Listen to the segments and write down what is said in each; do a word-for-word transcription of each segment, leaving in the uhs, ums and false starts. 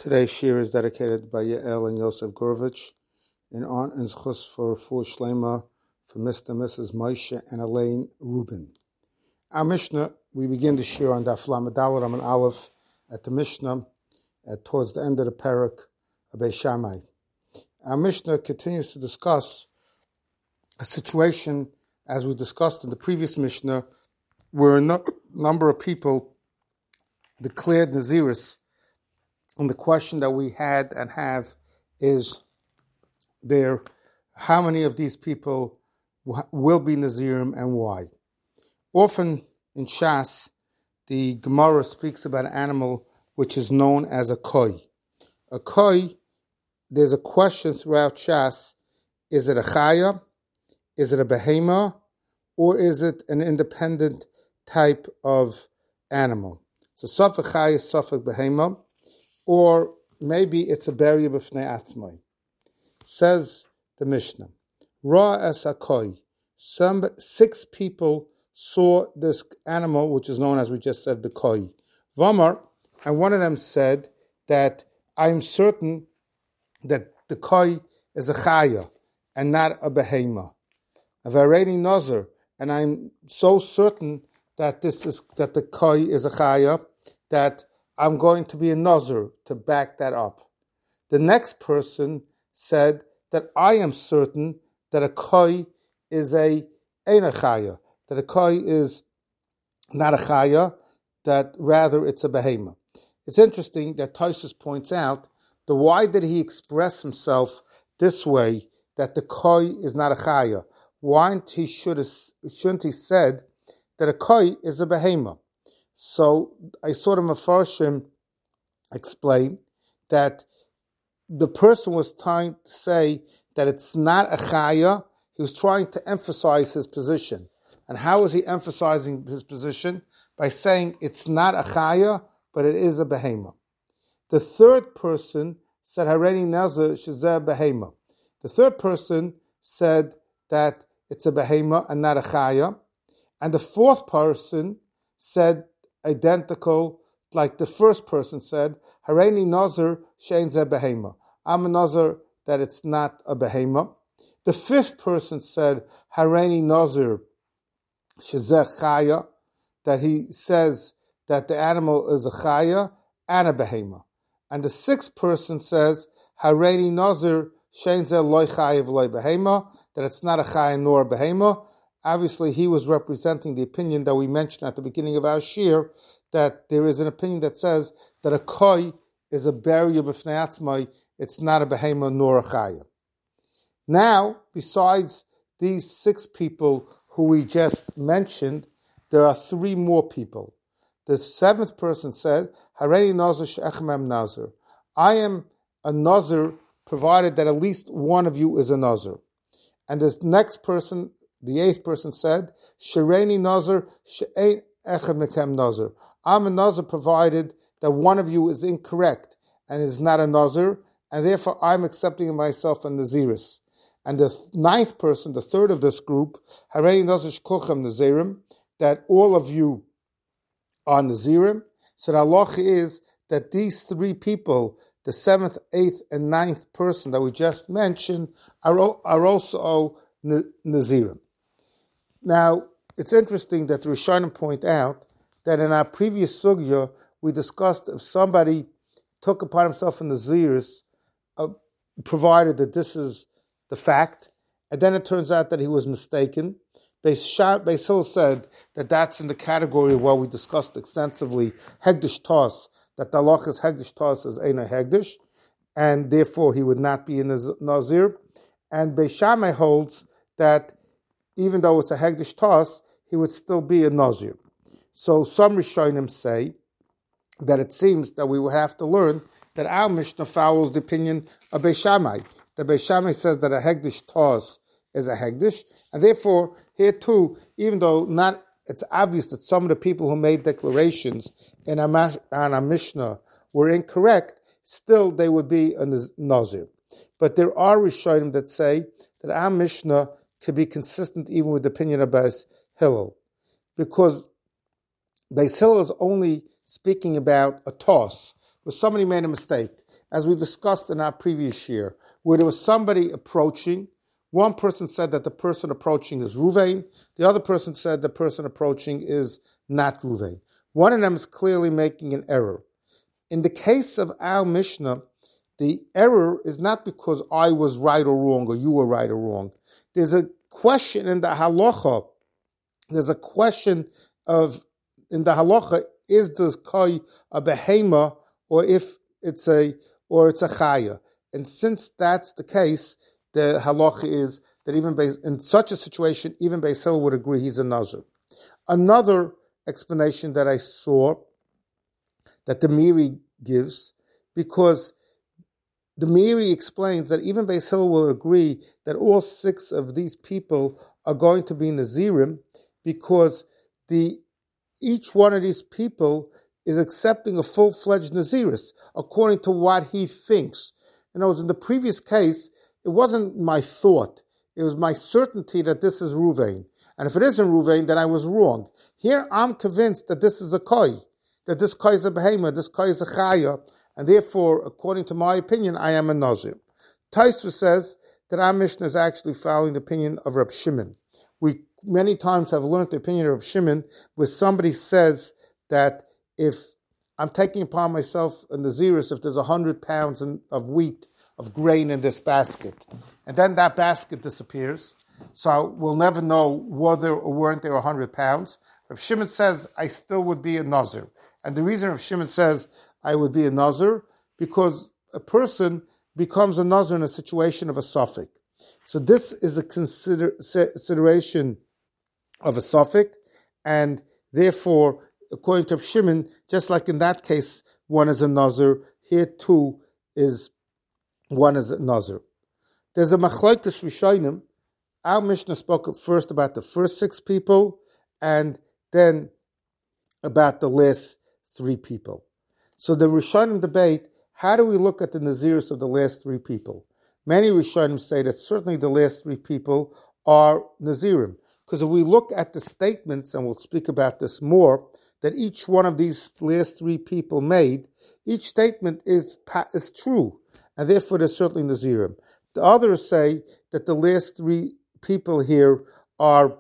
Today's shir is dedicated by Yael and Yosef Gurovich in honor and zchus for Refuah Shlema for Mister and Missus Moshe and Elaine Rubin. Our Mishnah, we begin the shir on Daf Lamed Daled Amud Aleph at the Mishnah at towards the end of the parak of Beis Shammai. Our Mishnah continues to discuss a situation, as we discussed in the previous Mishnah, where a no- number of people declared Naziris. And the question that we had and have is there, how many of these people w- will be Nazirim and why? Often in Shas, the Gemara speaks about an animal which is known as a koi. A koi, there's a question throughout Shas, is it a chaya, is it a behema, or is it an independent type of animal? So safek chaya, safek behema, or maybe it's a barrier b'fnei atzmai. Says the Mishnah, Ra es hakoi. Some six people saw this animal, which is known as we just said, the koi. Vamar, and one of them said that I'm certain that the koi is a chaya and not a behema. I've already nazar, and I'm so certain that this is that the koi is a chaya that I'm going to be a nazir to back that up. The next person said that I am certain that a koi is a ein a chaya, that a koi is not a chaya, that rather it's a behema. It's interesting that Tosfos points out the why did he express himself this way, that the koi is not a chaya? Why he should have, shouldn't he said that a koi is a behema? So I saw the Mefarshim explain that the person was trying to say that it's not a chaya. He was trying to emphasize his position. And how is he emphasizing his position? By saying it's not a chaya, but it is a behema. The third person said, Hareni Nazar shezeh behema. The third person said that it's a behema and not a chaya. And the fourth person said identical, like the first person said, Hareni Nazar shein zeh behema. I'm a Nazar that it's not a behema. The fifth person said, Hareni Nazar shezeh chaya, that he says that the animal is a chaya and a behema. And the sixth person says, Hareni Nazar shein zeh loy chaya v'loy behema, that it's not a chaya nor a behema. Obviously, he was representing the opinion that we mentioned at the beginning of our shir, that there is an opinion that says that a koi is a barrier b'fnei atzmai, it's not a behema nor a chaya. Now, besides these six people who we just mentioned, there are three more people. The seventh person said, Hareni nazar she'echem nazar. I am a nazar, provided that at least one of you is a nazar. And this next person, the eighth person said, Shereni nazar she'ein echem mekem nazar. I'm a nazar provided that one of you is incorrect and is not a nazar, and therefore I'm accepting myself a naziris. And the ninth person, the third of this group, Hareni nazar sh'kolchem nazirim, that all of you are nazirim. So the halacha is that these three people, the seventh, eighth, and ninth person that we just mentioned, are, are also nazirim. Now, it's interesting that the Rishonim point out that in our previous sugya, we discussed if somebody took upon himself a naziris, uh, provided that this is the fact, and then it turns out that he was mistaken. Beis Hillel said that that's in the category of what we discussed extensively, Hegdish Tos, that the halach is Hegdish Tos as Eina Hegdish, and therefore he would not be a nazir. And Beis Shammai holds that even though it's a Hegdish Tos, he would still be a nazir. So some Rishonim say that it seems that we will have to learn that our Mishnah follows the opinion of Beis Shammai. The Beis Shammai says that a Hegdish Tos is a Hegdish, and therefore here too, even though not, it's obvious that some of the people who made declarations in our, on our Mishnah were incorrect, still they would be a nazir. But there are Rishonim that say that our Mishnah could be consistent even with the opinion of Beis Hillel, because Beis Hillel is only speaking about a toss, where somebody made a mistake. as we discussed in our previous year, where there was somebody approaching. One person said that the person approaching is Ruvain. The other person said the person approaching is not Ruvain. One of them is clearly making an error. In the case of our Mishnah, the error is not because I was right or wrong or you were right or wrong. There's a question in the halacha. There's a question of, in the halacha, is the koi a behema or if it's a, or it's a chaya. And since that's the case, the halacha is that even based, in such a situation, even Beis Hillel would agree he's a nazir. Another explanation that I saw that the Miri gives, because the Miri explains that even Beis Hillel will agree that all six of these people are going to be Nazirim, because the each one of these people is accepting a full-fledged Naziris according to what he thinks. In other words, in the previous case, it wasn't my thought. It was my certainty that this is Ruvain. And if it isn't Ruvain, then I was wrong. Here, I'm convinced that this is a koi, that this koi is a behema, this koi is a chaya, and therefore, according to my opinion, I am a nazir. Taisva says that our Mishnah is actually following the opinion of Reb Shimon. We many times have learned the opinion of Reb Shimon, where somebody says that if I'm taking upon myself a naziris, if there's a hundred pounds of wheat, of grain in this basket, and then that basket disappears, so we'll never know whether or weren't there a hundred pounds. Reb Shimon says I still would be a nazir, and the reason Reb Shimon says I would be a nazir because a person becomes a nazir in a situation of a suffix. So this is a consider, consideration of a suffix, and therefore, according to Reb Shimon, just like in that case, one is a nazir, here too is one is a nazir. There's a machlokes rishonim. Our Mishnah spoke first about the first six people, and then about the last three people. So the rishonim debate, how do we look at the naziris of the last three people? Many rishonim say that certainly the last three people are nazirim, because if we look at the statements, and we'll speak about this more, that each one of these last three people made, each statement is is true, and therefore they're certainly nazirim. The others say that the last three people here are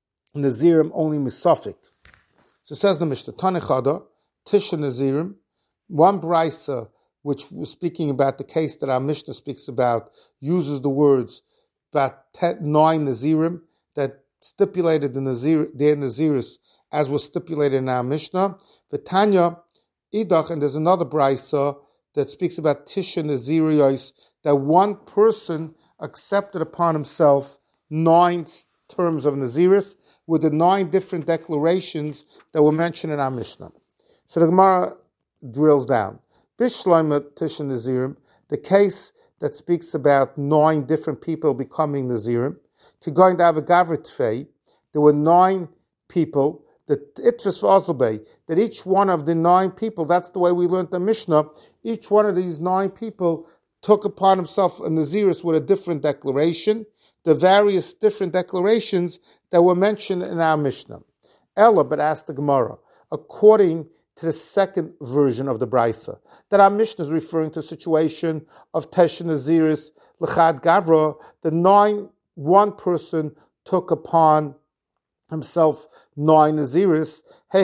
nazirim only misafik. So it says the Mishnah, Tanechada, Tisha nazirim, one brisa, which was speaking about the case that our Mishnah speaks about, uses the words about ten, nine nazirim that stipulated the nazir, their naziris as was stipulated in our Mishnah. V'tanya idach, and there's another brisa that speaks about Tisha naziriyos, that one person accepted upon himself nine terms of naziris with the nine different declarations that were mentioned in our Mishnah. So the Gemara drills down. Bishloima Tisha nazirim, the case that speaks about nine different people becoming nazirim. To going to have a gavritfei, there were nine people. That itras v'azalbei, that each one of the nine people, that's the way we learned the Mishnah, each one of these nine people took upon himself a naziris with a different declaration, the various different declarations that were mentioned in our Mishnah. Ella, but asked the Gemara, according to the second version of the Brisa, that our Mishnah is referring to a situation of Tesha Naziris, L'chad Gavra, the nine, one person took upon himself nine naziris.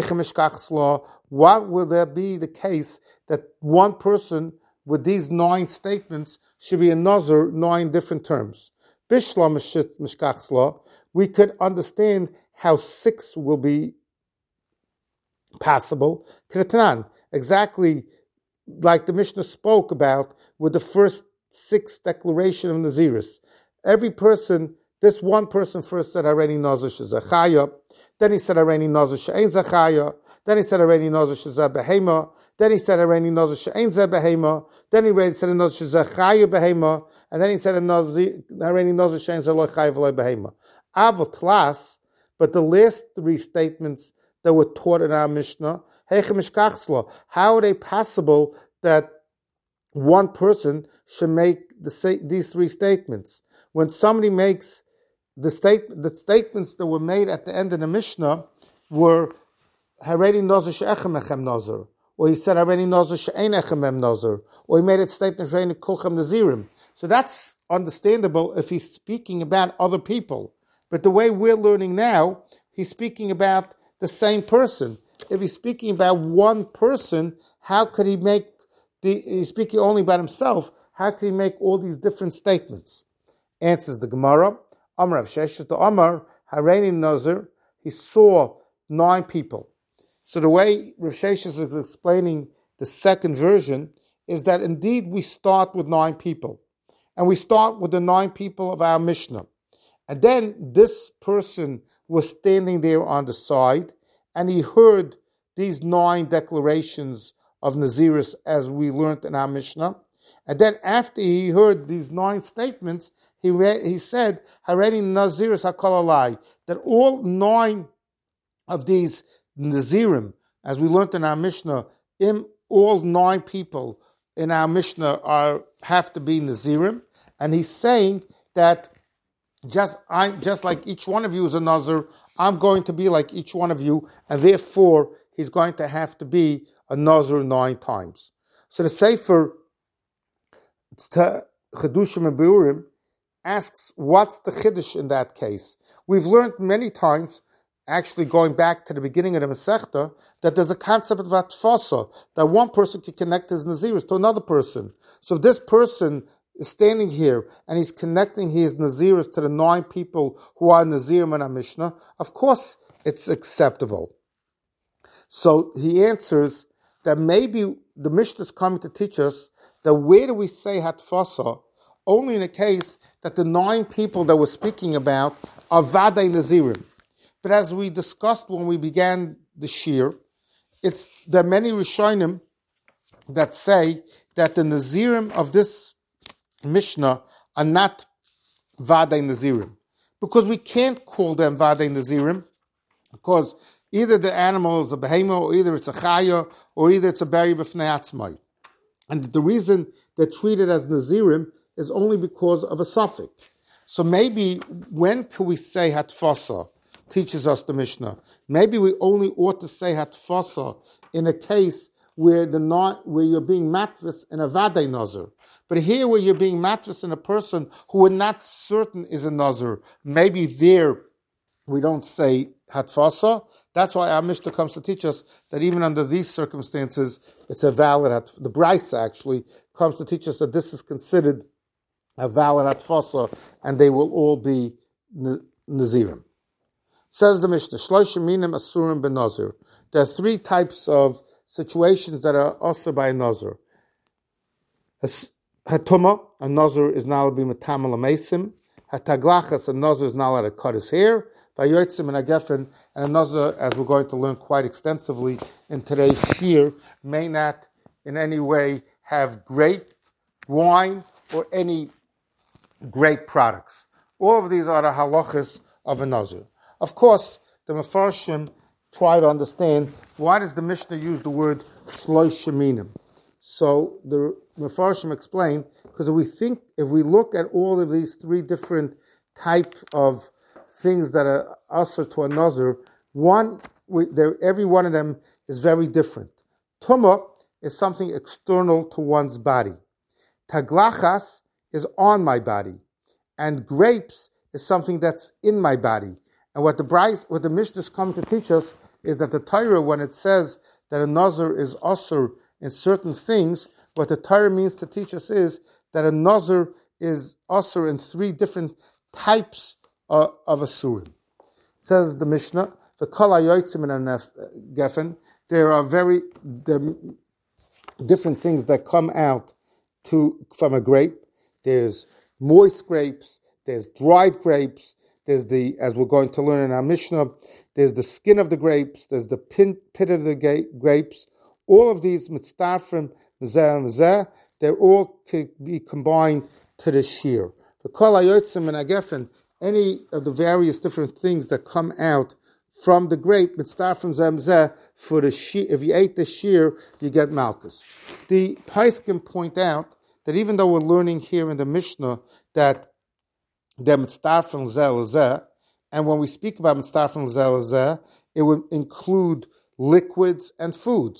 What will there be the case that one person with these nine statements should be a nazir nine different terms? We could understand how six will be possible. Exactly like the Mishnah spoke about with the first six declaration of naziris. Every person. This one person first said, Areni Nazir Shezachaya. Then he said, Areni Nazir She'ein Zachaya. Then he said, Areni Nazir Shezah Behema. Then he said, Areni Nazir She'ein Zeh Behema. Then he said, Nazir Shezachaya Behema. And then he said, Areni Nazir She'ein Zeh Lo Chaya V'lo Behema. Avot Tlas, but the last three statements that were taught in our Mishnah, how are they possible that one person should make the, these three statements? When somebody makes the state, the statements that were made at the end of the Mishnah were Haredi Nazir She'echem Echem Nazir. or he said Hareini Nazir she'enechem mem Nazir, or he made it state Hareini kulchem Nazirim. So that's understandable if he's speaking about other people. But the way we're learning now, he's speaking about the same person. If he's speaking about one person, how could he make the, he's speaking only about himself, how could he make all these different statements? Answers the Gemara, Amar Rav Sheshes, the Amar, Hareini Nazir, he saw nine people. So the way Rav Sheshes is explaining the second version is that indeed we start with nine people. And we start with the nine people of our Mishnah. And then this person was standing there on the side, and he heard these nine declarations of Naziris as we learned in our Mishnah. And then after he heard these nine statements, he read, he said, Hareini Naziris hakol alai, that all nine of these Nazirim, as we learned in our Mishnah, in all nine people in our Mishnah are have to be Nazirim. And he's saying that Just I'm just like each one of you is a Nazir, I'm going to be like each one of you, and therefore he's going to have to be a Nazir nine times. So the Sefer Chedushim and Beurim asks, what's the Chiddush in that case? We've learned many times, actually going back to the beginning of the Masechta, that there's a concept of Atfasa, that one person can connect his Naziris to another person. So if this person is standing here and he's connecting his Naziris to the nine people who are Nazirim in our Mishnah, of course it's acceptable. So he answers that maybe the Mishnah is coming to teach us that where do we say Hatfasa? Only in a case that the nine people that we're speaking about are Vadei Nazirim. But as we discussed when we began the Shir, it's there are many Rishonim that say that the Nazirim of this Mishnah are not Vadei Nazirim, because we can't call them Vadei Nazirim, because either the animal is a behemoth, or either it's a chaya, or either it's a beri b'fnei atzmai. And the reason they're treated as Nazirim is only because of a suffix. So maybe when can we say Hatfasa? Teaches us the Mishnah. Maybe we only ought to say Hatfasa in a case where the not, where you're being matvis in a Vadei Nazir. But here where you're being matvis in a person who we're not certain is a Nazir, maybe there we don't say Hatfasa. That's why our Mishnah comes to teach us that even under these circumstances, it's a valid Hatfasa. The Brisa actually comes to teach us that this is considered a valid Hatfasa, and they will all be Nazirim. Says the Mishnah, Shloshim minim asurim ben Nazir. There are three types of situations that are also by a Nazir. Hatuma, a Nazir is not allowed to be metamal amesim. Hataglachas, a Nazir is not allowed to cut his hair. Vayotzim and Agefen, and a Nazir, as we're going to learn quite extensively in today's Shir, may not in any way have grape, wine, or any grape products. All of these are the halachas of a Nazir. Of course, the Mefarshim try to understand why does the Mishnah use the word shlosh minim. So the Mefarshim explain, because if we think, if we look at all of these three different types of things that are usher to a Nazir, one, we, every one of them is very different. Tumah is something external to one's body. Taglachas is on my body. And grapes is something that's in my body. And what the Bryce, what the Mishnahs come to teach us is that the Torah, when it says that a Nazir is usher in certain things, what the Torah means to teach us is that a Nazir is usher in three different types uh, of asurim. Says the Mishnah, the kol hayotzim and gefen, there are very there are different things that come out to from a grape. There's moist grapes, there's dried grapes, there's the, as we're going to learn in our Mishnah, there's the skin of the grapes, there's the pin, pit of the ga- grapes. All of these mitztafrim, mezeh, mezeh, they're all could be combined to the shear. The kol hayotzim and agefen, any of the various different things that come out from the grape, mitztafrim zeh, for the shear, if you ate the shear, you get malchus. The Paiskim point out that even though we're learning here in the Mishnah that they're mitztafrim zeh zeh, and when we speak about mitztafrim zeh zeh, it would include liquids and foods,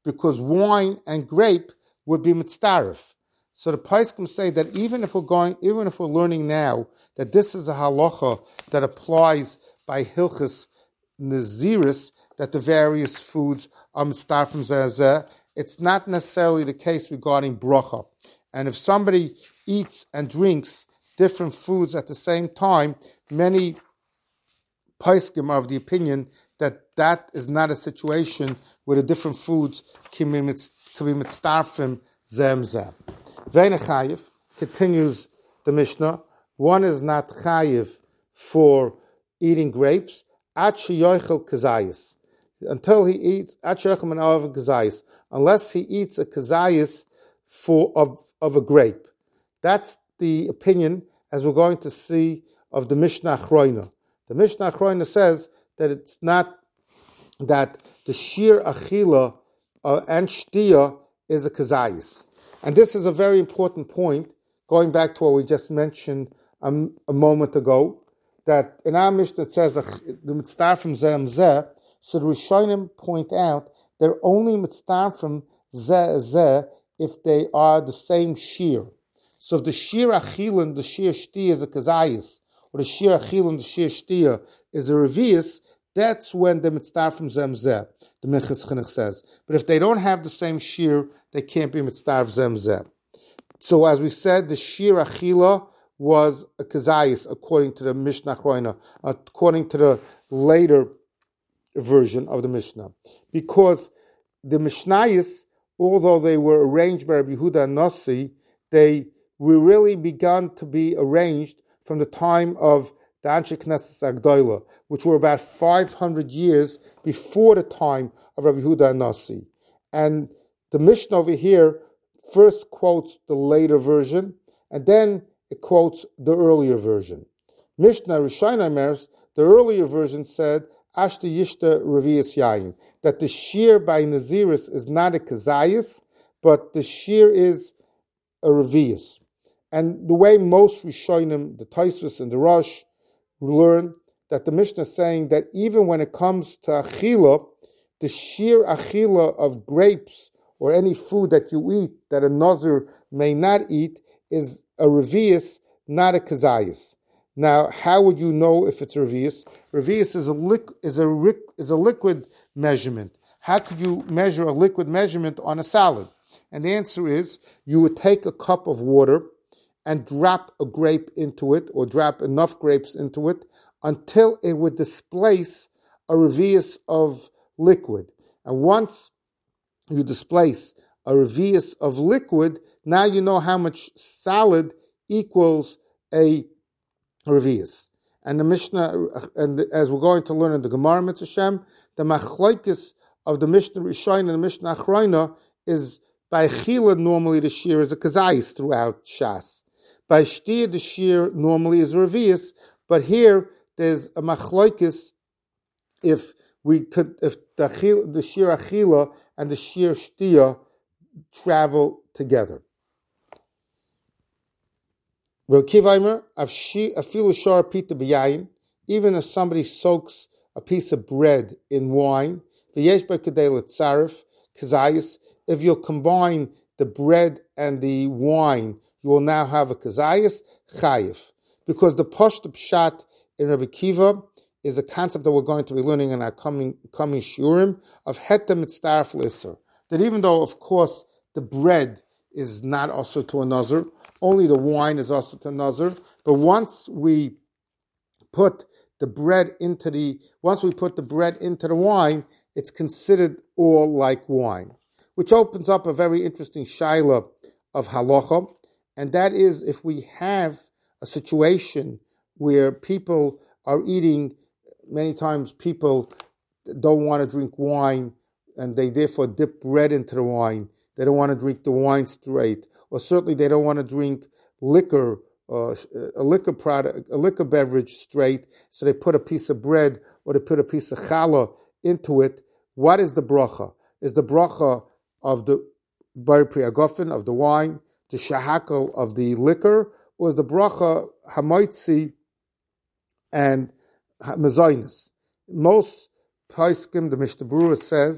because wine and grape would be mitzdarif. So the Paiskim say that even if we're going, even if we're learning now that this is a halacha that applies by Hilchas Naziris, that the various foods are mitzdarif from zeh, it's not necessarily the case regarding bracha. And if somebody eats and drinks different foods at the same time, many Paiskim are of the opinion that that is not a situation where the different foods can be mitzdarfim zem zem. Ve'ena chayiv, continues the Mishnah, one is not chayiv for eating grapes, at sheyochel kazayis, until he eats, at sheyochel min kazayis, unless he eats a kazayis for, of, of a grape. That's the opinion, as we're going to see, of the Mishnah Achroina. The Mishnah Achroina says that it's not that the shir achila uh, and shtia is a kazayis. And this is a very important point, going back to what we just mentioned um, a moment ago, that in our Mishnah it says, the mitzvah from zeh zeh, so the Rishonim point out they're only mitzvah from zeh zeh if they are the same shir. So if the shir achila and the shir shtia is a kazayis, or the shir achila and the shir shtia is a revius, that's when the mitzvah from zem zeh, the Minchas Chinuch says. But if they don't have the same shir, they can't be mitzvah zem zeh. So as we said, the shir achila was a kazayis according to the Mishnah Achroina, according to the later version of the Mishnah. Because the Mishnayos, although they were arranged by Rabbi Yehuda and Nasi, they were really begun to be arranged from the time of the Anshe Knesset Agdoila, which were about five hundred years before the time of Rabbi Yehuda and Nasi. And the Mishnah over here first quotes the later version, and then it quotes the earlier version. Mishnah Rishayna Mers, the earlier version said, Ashta Yishta Revius Yayin, that the shear by Naziris is not a kazayis, but the shear is a revius. And the way most Rishonim, the Tosfos and the Rosh, learn that the Mishnah is saying that even when it comes to achila, the sheer achila of grapes or any food that you eat that a nazir may not eat is a revius, not a kazayis. Now, how would you know if it's a revius? Revius is a liq, is a is a liquid measurement. How could you measure a liquid measurement on a salad? And the answer is you would take a cup of water and drop a grape into it, or drop enough grapes into it, until it would displace a revius of liquid. And once you displace a revius of liquid, now you know how much salad equals a revius. And the Mishnah, and as we're going to learn in the Gemara Mitzvah Shem, the machlokes of the Mishnah Rishayna and the Mishnah Achroina is by chila normally the shear is a kazayis throughout Shas. By shtia the shear normally is a revius, but here there's a machlokes if we could, if the, the shear achila and the shear shtia travel together. Even if somebody soaks a piece of bread in wine, if you'll combine the bread and the wine, you will now have a kazayas chayif. Because the pashut pshat in Rabbi Kiva is a concept that we're going to be learning in our coming coming shiurim of hetem mitzdarf l'isser. That even though, of course, the bread is not also to a nazir, only the wine is also to a nazir. But once we put the bread into the once we put the bread into the wine, it's considered all like wine, which opens up a very interesting shaila of halacha, and that is if we have a situation where people are eating, many times people don't want to drink wine, and they therefore dip bread into the wine. They don't want to drink the wine straight, or certainly they don't want to drink liquor, uh, a liquor product, a liquor beverage straight. So they put a piece of bread or they put a piece of challah into it. What is the bracha? Is the bracha of the bar priagofen, of the wine, the shahakal of the liquor, or is the bracha hamaitzi and mezainis? Most poskim, the Mishnah Berurah says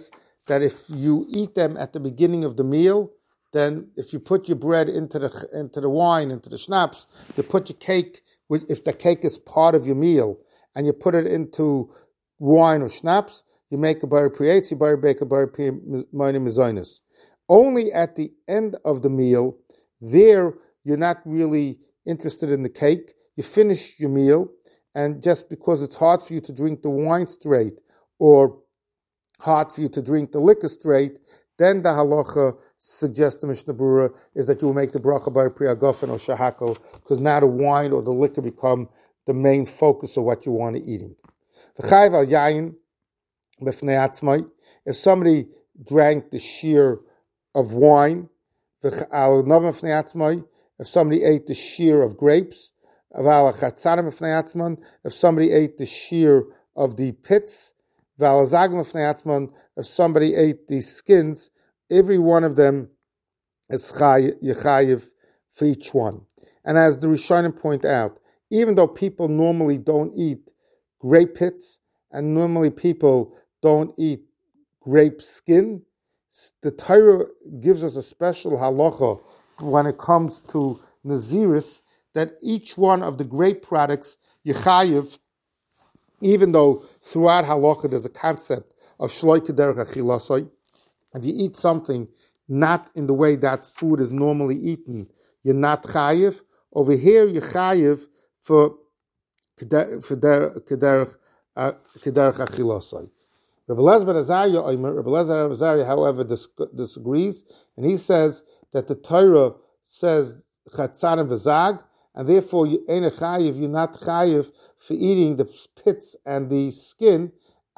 that if you eat them at the beginning of the meal, then if you put your bread into the into the wine, into the schnapps, you put your cake, if the cake is part of your meal, and you put it into wine or schnapps, you make a bar prietz, you bar bake a bar minor mezainis. Only at the end of the meal, there you're not really interested in the cake. You finish your meal, and just because it's hard for you to drink the wine straight or hard for you to drink the liquor straight, then the halacha suggests the Mishnah Berurah is that you will make the bracha by priyagofen or shahakol, because now the wine or the liquor become the main focus of what you want to eat. V'chayv al yayin b'fnei atzmai. If somebody drank the shear of wine, v'al noven b'fnei atzmai. If somebody ate the shear of grapes, v'al chatzanim b'fnei atzman. If somebody ate the shear of the pits, v'al zagim b'fnei atzman. If somebody ate the skins, every one of them is yechayiv for each one. And as the Rishonim point out, even though people normally don't eat grape pits, and normally people don't eat grape skin, the Torah gives us a special halacha when it comes to Naziris, that each one of the grape products, yechayiv, even though throughout halacha there's a concept of shloi kederech achilasoi. If you eat something not in the way that food is normally eaten, you're not chayiv. Over here, you're chayiv for kederech achilasoi. Rabbi Elazar ben Azariah, Rabbi Elazar ben Azariah, however, disagrees, and he says that the Torah says chatzanim v'zag, and therefore you ain't a chayiv, you're not chayiv for eating the pits and the skin,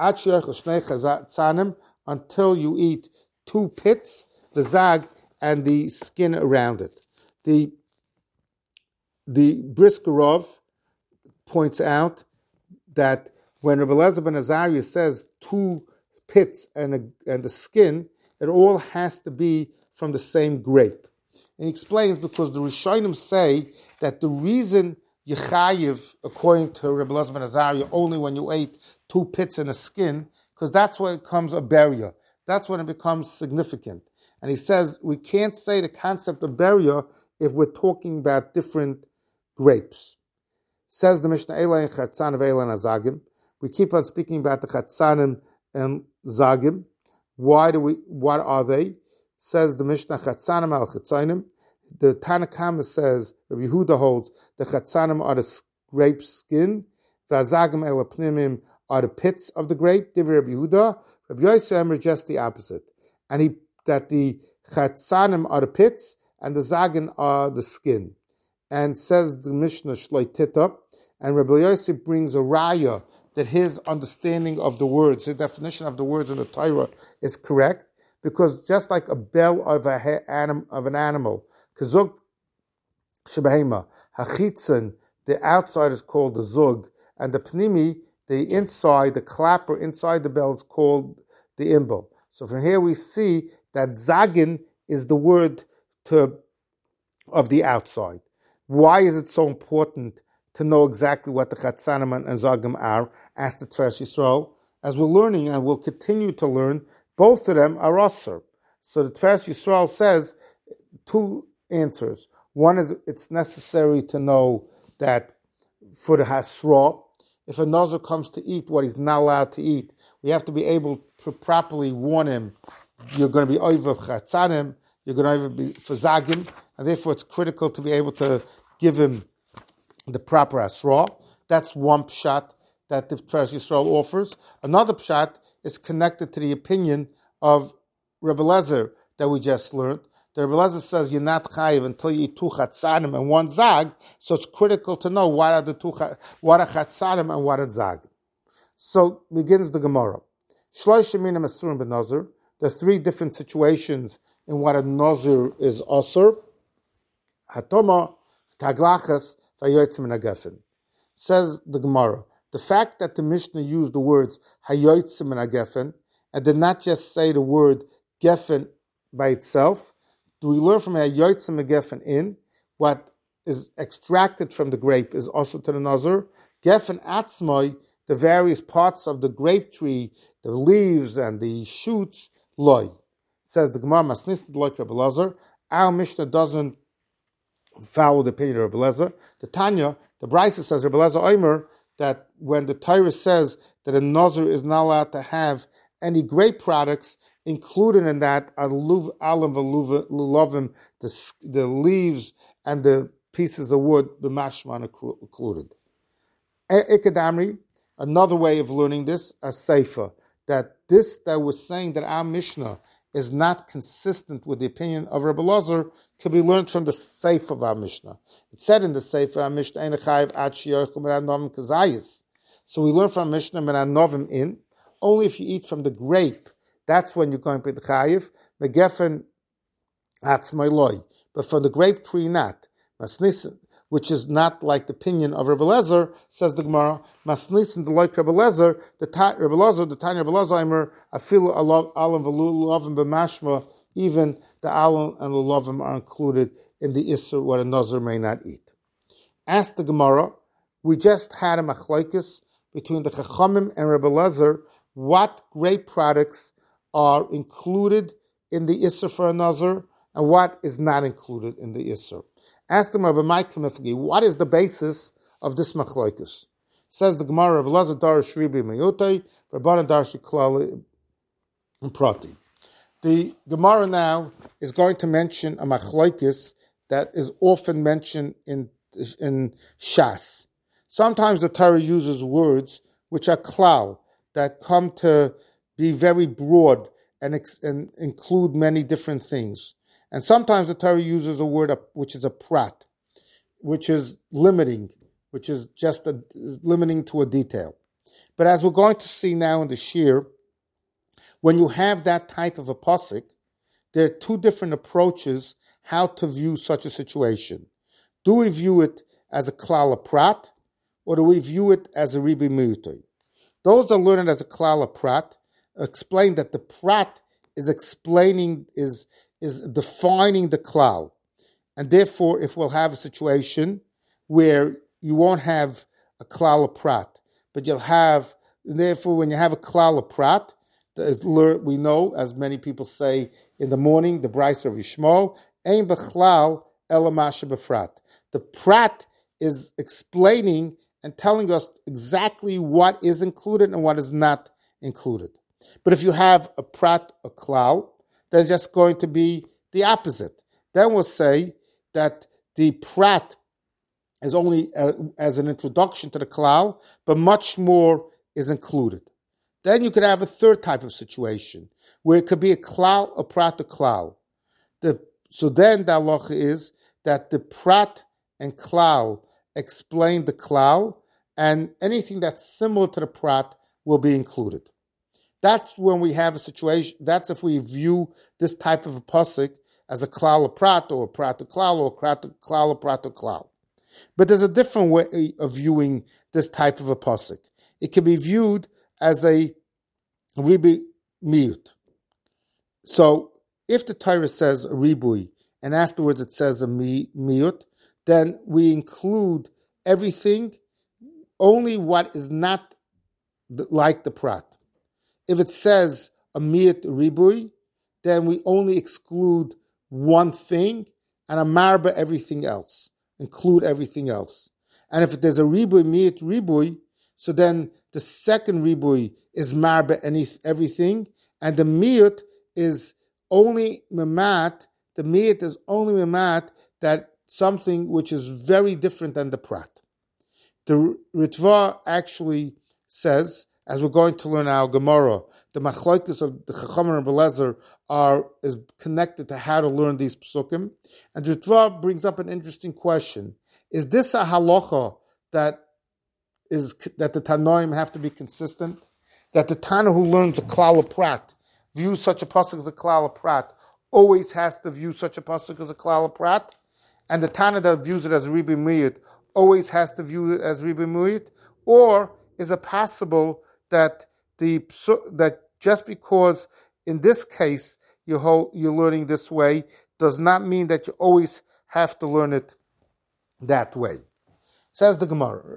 until you eat two pits, the zag, and the skin around it. The the Briskerov points out that when Rabbi Elazar ben Azariah says two pits and a, and the skin, it all has to be from the same grape. And he explains because the Rishonim say that the reason you chayiv, according to Rabbi Elazar ben Azariah, only when you ate two pits and a skin, because that's when it becomes a barrier. That's when it becomes significant. And he says we can't say the concept of barrier if we're talking about different grapes. Says the Mishnah, Eila and Chatzan of Eila and Azagim. We keep on speaking about the Chatzanim and Zagim. Why do we? What are they? Says the Mishnah, Chatzanim al Chatzanim. The Tanakama says, Rabbi Yehuda holds, the Chatzanim are the grape skin, the Azagim el Pnimim are the pits of the grape. Divrei Rabbi Yehuda. Rabbi Yosef is just the opposite, and he that the Chatzanim are the pits and the Zagin are the skin. And says the Mishnah Shloi Tita, and Rabbi Yosef brings a raya that his understanding of the words, his definition of the words in the Torah is correct, because just like a bell of a anim, of an animal, kazug shebehema, hachitzin, the outside is called the zug, and the pnimi, the inside, the clapper inside the bell is called the imbal. So from here we see that zagin is the word to of the outside. Why is it so important to know exactly what the Chatzanim and Zagim are? Asked the Tveres Yisrael. As we're learning and we'll continue to learn, both of them are Asur. So the Tveres Yisrael says two answers. One is it's necessary to know that for the Hasra, if a Nazir comes to eat what he's not allowed to eat, we have to be able to properly warn him, you're going to be over Chatzanim, you're going to be for Zagim, and therefore it's critical to be able to give him the proper Asra. That's one pshat that the Tveres Yisrael offers. Another pshat is connected to the opinion of Rebbe Lezer that we just learned. The Rebbe Lezer says you're not chayiv until you eat two chatzanim and one zag, so it's critical to know what are the two, what are chatzanim and what are zag. So begins the Gemara. Shlosh Sheminim Asurim b'Nazir. There's three different situations in what a Nazir is Asur. Hatoma, Taglachas, Vayotzim and Agefen. Says the Gemara, the fact that the Mishnah used the words Hayotzim and Agefen and did not just say the word Gefen by itself, do we learn from Hayotzim and Agefen in what is extracted from the grape is also to the Nazir? Gefen Atzmoi, the various parts of the grape tree, the leaves and the shoots, loy. Says the Gemara, Masnistin like Rebbe Elazar. Our Mishnah doesn't follow the opinion of Rebbe Elazar. The Tanya, the Brisa says Rebbe Elazar Omer, that when the Torah says that a Nazir is not allowed to have any grape products, included in that are alam v'lulavim, the the leaves and the pieces of wood, the mashman included. Ikadamri, another way of learning this, a seifa, that this that was saying that our Mishnah is not consistent with the opinion of Rebbe Elazar can be learned from the seifa of our Mishnah. It said in the seifa our Mishnah, so we learn from Mishnah novim in, only if you eat from the grape, that's when you're going to be the chayiv. Megefen atzmai, but from the grape tree not. Masnisin, which is not like the opinion of Rebbe Elazar, says the Gemara. Masnisin the like Rebbe Elazar, the Rebbe Elazar, the Tanya Rebbe Elazar, Aimer afilu alam v'lulavim b'mashma. Even the alam and lulavim are included in the isser what a nazir may not eat. Ask the Gemara. We just had a machlokes between the Chachamim and Rebbe Elazar. What grape products are included in the Isser for a Nazir, and what is not included in the Isser. Ask them, Rabbi Mike Kamifgi, what is the basis of this machlokes? Says the Gemara, Rabbi Elazar Darish Ribi Mayotei, Rabbanan Darish Klali and Prati. The Gemara now is going to mention a machlokes that is often mentioned in, in Shas. Sometimes the Torah uses words which are klal, that come to be very broad and, ex- and include many different things. And sometimes the Torah uses a word which is a prat, which is limiting, which is just a, limiting to a detail. But as we're going to see now in the Shir, when you have that type of a pasuk, there are two different approaches how to view such a situation. Do we view it as a klal a prat, or do we view it as a ribi miyutoi? Those that learn it as a klal a prat explain that the prat is explaining, is, is defining the klal. And therefore, if we'll have a situation where you won't have a klal a prat, but you'll have, therefore, when you have a klal a prat, we know, as many people say in the morning, the Brisa of Yishmael, ein bechlal ela masha befrat. The prat is explaining and telling us exactly what is included and what is not included. But if you have a prat, a klal, then it's just going to be the opposite. Then we'll say that the prat is only a, as an introduction to the klal, but much more is included. Then you could have a third type of situation where it could be a klal, a prat, a klal. The, so then the halacha is that the prat and klal explain the klal, and anything that's similar to the prat will be included. That's when we have a situation, that's if we view this type of a pasuk as a klal, a prat, or a prat, a klal, or a prat, a klal, a prat, a klal. But there's a different way of viewing this type of a pasuk. It can be viewed as a ribi miyut. So if the Torah says a ribui, and afterwards it says a miyut, then we include everything, only what is not like the prat. If it says a miyut ribui, then we only exclude one thing, and a marba everything else, include everything else. And if there's a ribui, miyut ribui, so then the second ribui is marba any everything, and the miyut is only memat, the miyut is only memat that something which is very different than the prat. The Ritva actually says, as we're going to learn our Gemara, the machlokes of the Chachamim and Belezer are is connected to how to learn these psukim. And the Ritva brings up an interesting question: is this a halacha that is that the Tanoim have to be consistent? That the Tana who learns a klal of prat views such a pasuk as a klal of prat always has to view such a pasuk as a klal of prat, and the Tana that views it as ribi miyut always has to view it as ribi miyut? Or is it possible that the that just because in this case you hold, you're learning this way does not mean that you always have to learn it that way? Says the Gemara.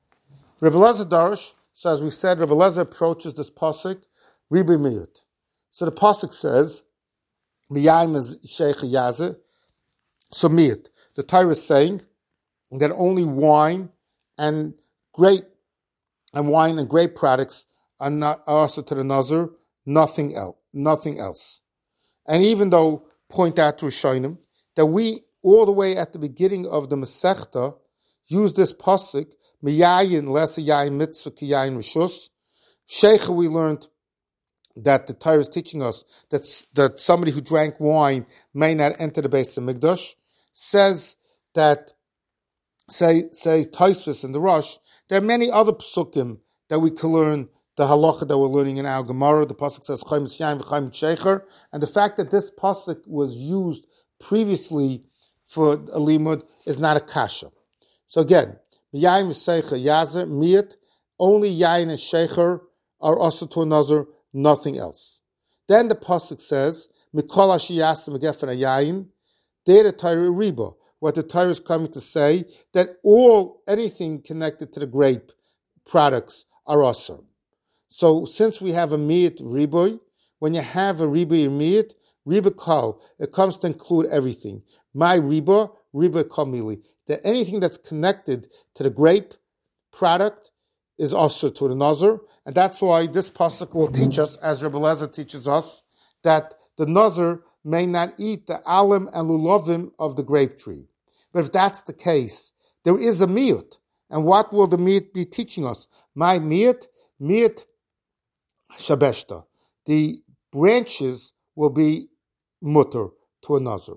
Rebbe Elazar Darish, so as we said, Rebbe Elazar approaches this pasuk ribi miyut. So the pasuk says, "Miyayim is sheikh yazeh." So miyat. The Torah is saying that only wine and grape and wine and grape products are not are also to the nazir, nothing else, nothing else. And even though point out to Rishonim that we all the way at the beginning of the Masechta use this pasuk miyayin lesa yayin mitzvah ki yayin rishus. Sheikha, we learned that the Torah is teaching us that that somebody who drank wine may not enter the Beis Hamikdash. Says that say say Tosfos in the Rosh. There are many other psukim that we can learn the halacha that we're learning in our Gemara. The pasuk says chayim yayin v'chayim shecher, and the fact that this pasuk was used previously for a limud is not a kasha. So again, yayin shecher yazer miyat, only yayin and shecher are also to another, nothing else. Then the pasuk says mikol ashiyas megefen yayin. There the Torah riba. What the Torah is coming to say that all anything connected to the grape products are also. So since we have a miyat riboy, when you have a riboy miyat, riba kol, it comes to include everything. My riba, riba kol mili. That anything that's connected to the grape product is also to the nazar, and that's why this pasuk will teach us, as Rebbe Lezer teaches us, that the nazar may not eat the alim and lulovim of the grape tree. But if that's the case, there is a miyut. And what will the miyut be teaching us? My miyut, miyut shabeshta. The branches will be mutter to a nazar.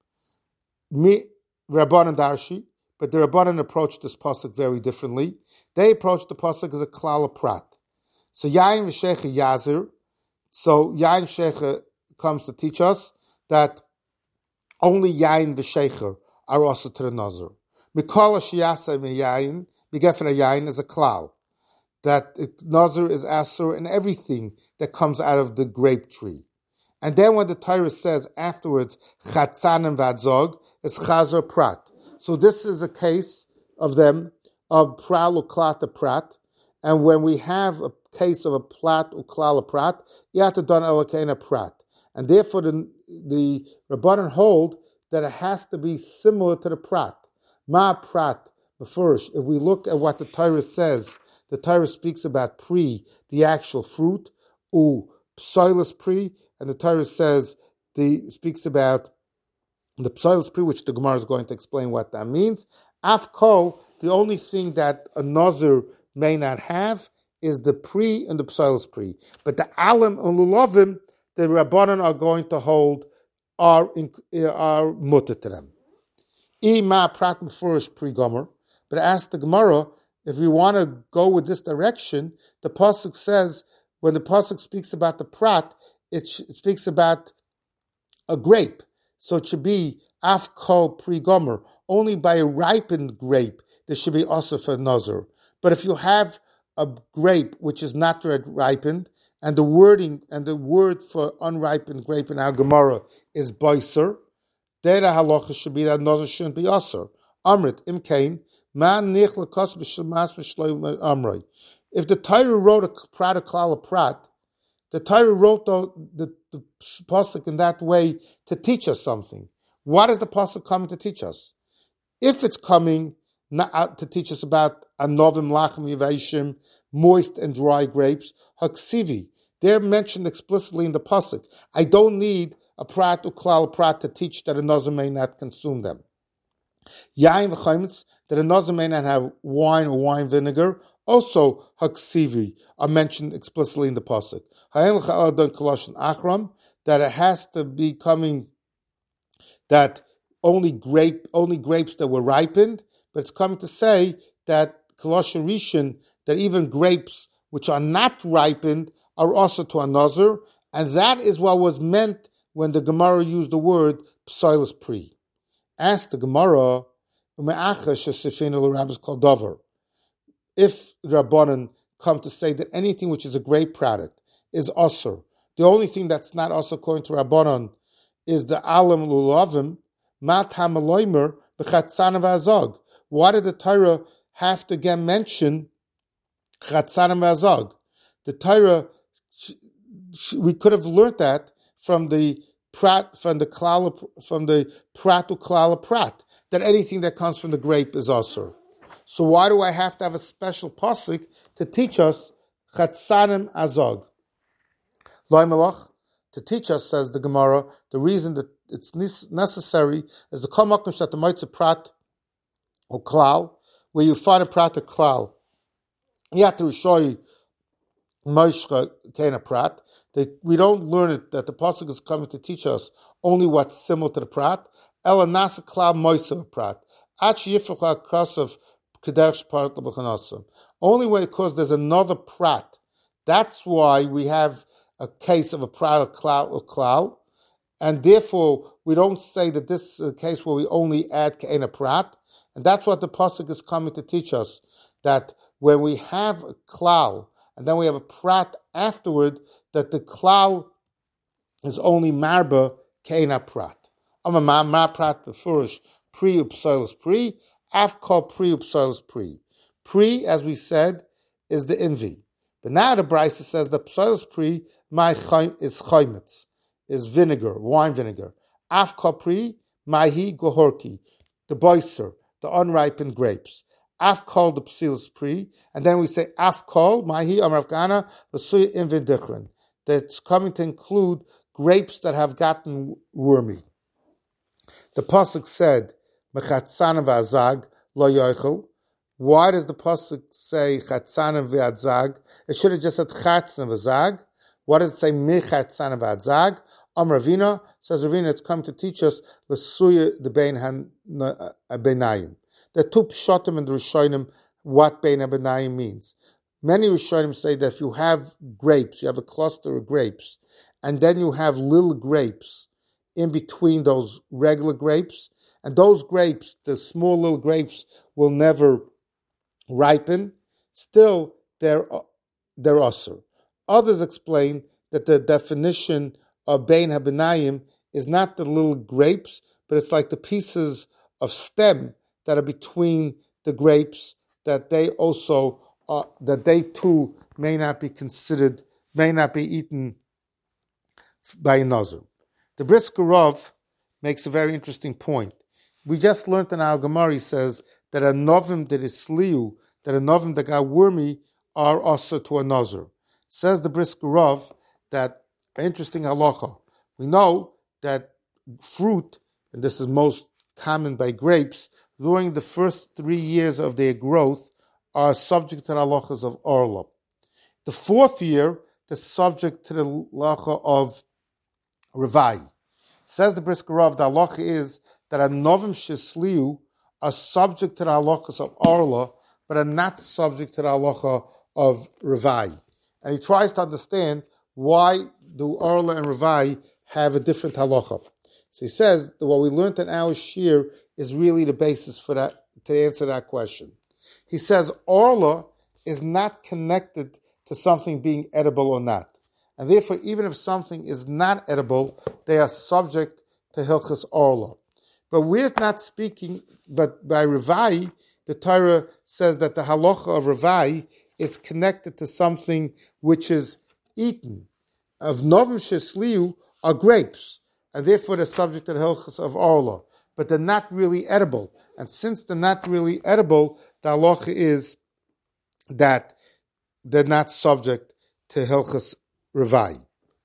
Mi Rabbanan Darshi, but the Rabbanan approached this pasuk very differently. They approached the pasuk as a klal prat. So yayin v'shecha yazir. So yayin shecha comes to teach us that only yayin v'shecher are also to the nazar. Mikol shiyasa meyayin, begefen yayin is a klal. That nazar is asur in everything that comes out of the grape tree. And then when the Torah says afterwards, chatzan and vadzog, it's chazor prat. So this is a case of them, of pral uklat prat. And when we have a case of a plat uklal prat, you have to don elakena prat. And therefore the, the Rabbanan hold that it has to be similar to the prat. Ma prat, first, if we look at what the Torah says, the Torah speaks about pri, the actual fruit, u psoilus pri, and the Torah says, the speaks about the psoilus pri, which the Gemara is going to explain what that means. Afko, the only thing that a nazir may not have is the pri and the psoilus pri. But the alim and lulovim, the Rabbanan are going to hold are are mutter to them. Ima prat mefurish pri gomer. But ask the Gemara, if we want to go with this direction, the pasuk says, when the pasuk speaks about the prat, it, sh- it speaks about a grape. So it should be af kol pri gomer. Only by a ripened grape, there should be also for nazar. But if you have a grape which is not yet ripened, and the wording and the word for unripened grape in our Gemara is boiser, then the halacha should be that nazar shouldn't be aser. Amrit imkain man nich lekos b'shemas b'shloim amrei. If the Torah wrote a prat a klal a prat, the Torah wrote the, the, the pasuk in that way to teach us something. What is the pasuk coming to teach us? If it's coming not to teach us about anovim lachem yivashim, moist and dry grapes, haksivi, they're mentioned explicitly in the pasuk. I don't need a prat or klal prat to teach that a nazir may not consume them. Yain v'chaimitz, that a nazir may not have wine or wine vinegar, also haksivi, are mentioned explicitly in the pasuk. Ha'en l'cha'adon koloshin achram, that it has to be coming, that only grape, only grapes that were ripened, but it's coming to say that koloshin rishon, that even grapes which are not ripened are also to a nazir, and that is what was meant when the Gemara used the word psoilus pri. Ask the Gemara, if the Rabbanan come to say that anything which is a grape product is asur, the only thing that's not also according to Rabbanan is the alam lulavim, mat hamaloimer b'chatzanav azog. Why did the Torah have to again mention chatzanav azog? The Torah we could have learned that from the prat, from the klala, from the pratu klala prat, that anything that comes from the grape is asur. So why do I have to have a special pasuk to teach us chatzanim azog? Loy melach, to teach us, says the Gemara, the reason that it's necessary is the kol makom shat the moitze prat or klal, where you find a prat or klal. You have to show you moishcha kena prat. That we don't learn it, that the pasuk is coming to teach us only what's similar to the prat. Ela nasa klal moitze prat. Achi yifrach krasav kedersh part l'b'chanasam. Only when, because there's another prat. That's why we have a case of a prat or klal or klal, and therefore we don't say that this is a case where we only add k'ena prat, and that's what the pasuk is coming to teach us, that when we have a klal and then we have a prat afterward, that the klal is only marba k'ena prat. Ama ma ma prat befurish pri upsilas pri, afkol pri upsilas pri. Pri, as we said, is the envy. But now the Brisa says that psilas pri my is chaymetz, is vinegar, wine vinegar. Af kapri, mahi gohorki, the boiser, the unripened grapes. Af kol the psilas pri, and then we say af kol, mahi amravgana, l'suya invin dichrin. That's coming to include grapes that have gotten wormy. The pasuk said, mechatzana v'azag lo yoichel. Why does the pasuk say chatzana v'azag? It should have just said chatzana v'azag. What does it say? Mechatzana v'adzag. Am Ravina, says Ravina, it's come to teach us l'suya the bein benayim. There are two pshatim in the Rishonim what bein benayim means. Many Rishonim say that if you have grapes, you have a cluster of grapes, and then you have little grapes in between those regular grapes, and those grapes, the small little grapes, will never ripen. Still, they're they're asur. Others explain that the definition of bein habenayim is not the little grapes, but it's like the pieces of stem that are between the grapes, that they also are, that they too may not be considered, may not be eaten by a nazir. The Brisker Rav makes a very interesting point. We just learned in our Gemara, he says that a novim that is sliu, that a novim that got wormy, are asur to a nazir. Says the Brisker Rav that, interesting halacha, we know that fruit, and this is most common by grapes, during the first three years of their growth are subject to the halachas of orla. The fourth year, they're subject to the halacha of revai. Says the Brisker Rav, the halacha is that a novim shesliu are subject to the halachas of orla, but are not subject to the halacha of revai. And he tries to understand why do Orla and Ravai have a different halacha. So he says that what we learned in our shir is really the basis for that, to answer that question. He says Orla is not connected to something being edible or not. And therefore, even if something is not edible, they are subject to Hilchas Orla. But we're not speaking, but by Ravai, the Torah says that the halacha of Ravai is connected to something which is eaten. Of novim shesliu are grapes, and therefore they're subject to the hilchos of orla, but they're not really edible. And since they're not really edible, the halacha is that they're not subject to hilchos revai.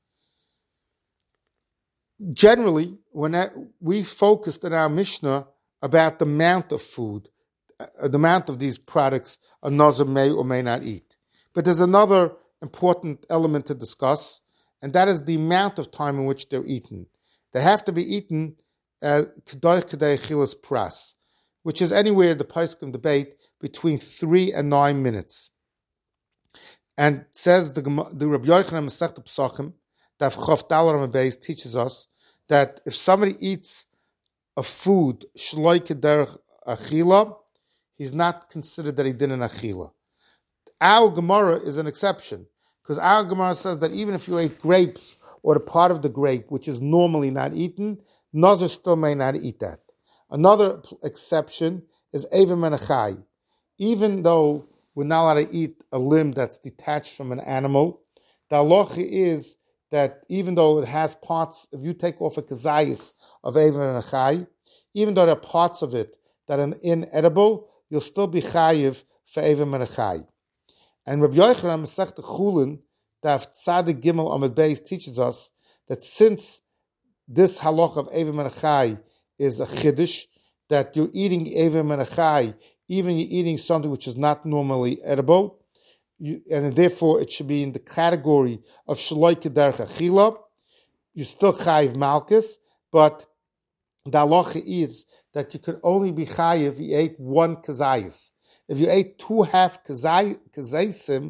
Generally, when we focused in our Mishnah about the amount of food, uh, the amount of these products a nazir may or may not eat. But there's another important element to discuss, and that is the amount of time in which they're eaten. They have to be eaten kedai kedai chilas pras, which is anywhere the Poskim debate between three and nine minutes. And says the the Rabbi Yochanan Masechta Pesachim, Daf Chof Dalar Beis teaches us that if somebody eats a food shloi kederech achila, he's not considered that he did an achila. Our Gemara is an exception, because our Gemara says that even if you ate grapes or the part of the grape which is normally not eaten, nazir still may not eat that. Another exception is Eva Menachai. Even though we're not allowed to eat a limb that's detached from an animal, the halacha is that even though it has parts, if you take off a kazayis of Eiva Menachai, even though there are parts of it that are inedible, you'll still be chayiv for Eiva Menachai. And Rabbi Yochanan Masechta Chulin, Daf Tzadik Gimel Amud Beis, teaches us that since this halach of Eiva Menachai is a chiddush, that you're eating Eiva Menachai, even you're eating something which is not normally edible, you, and therefore it should be in the category of Shaloi Kederech Achila, you're still chayiv malchus, but the halacha is that you could only be chayiv if you ate one kazayis. If you ate two half kazayisim,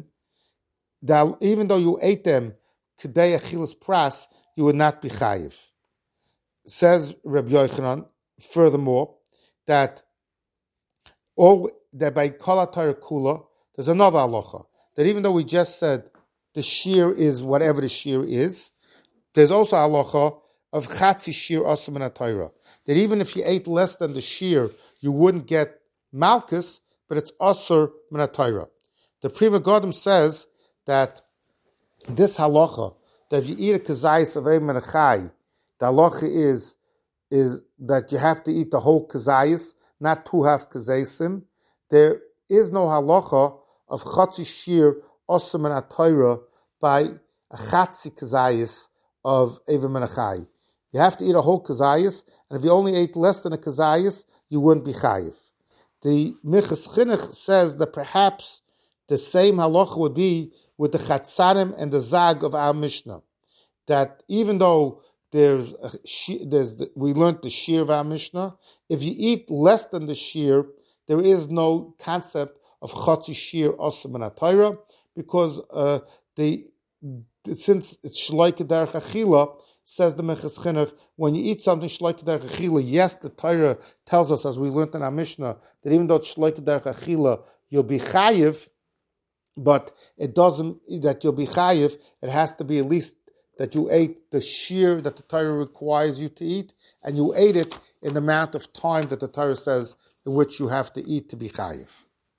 even though you ate them kedei achilas pras, you would not be chayiv. Says Rabbi Yochanan, furthermore, that all that by kol Torah kula, there's another halacha that even though we just said the shear is whatever the shear is, there's also a halacha of chatzi shear asur min Torah, that even if you ate less than the shear, you wouldn't get malchus, but it's asur min Torah. The Pri Megadim says that this halacha, that if you eat a kazayis of Eiva Menachai, the halacha is is that you have to eat the whole kazayis, not two half kazayisim. There is no halacha of chatzi shir asur min Torah by a chatzi kazayis of Eiva Menachai. You have to eat a whole kazayis, and if you only ate less than a kazayis, you wouldn't be chayiv. The Minchas Chinuch says that perhaps the same halacha would be with the chatzanim and the zag of our Mishnah. That even though there's, a, there's the, we learned the shear of our Mishnah, if you eat less than the shear, there is no concept of chatzi shear asur min Torah, because uh, the since it's shloi kederech achila, says the Minchas Chinuch, when you eat something shloi kederech achila, yes, the Torah tells us, as we learned in our Mishnah, that even though it's shloi kederech achila, you'll be chayiv, but it doesn't, that you'll be chayiv, it has to be at least that you ate the shear that the Torah requires you to eat, and you ate it in the amount of time that the Torah says in which you have to eat to be chayiv.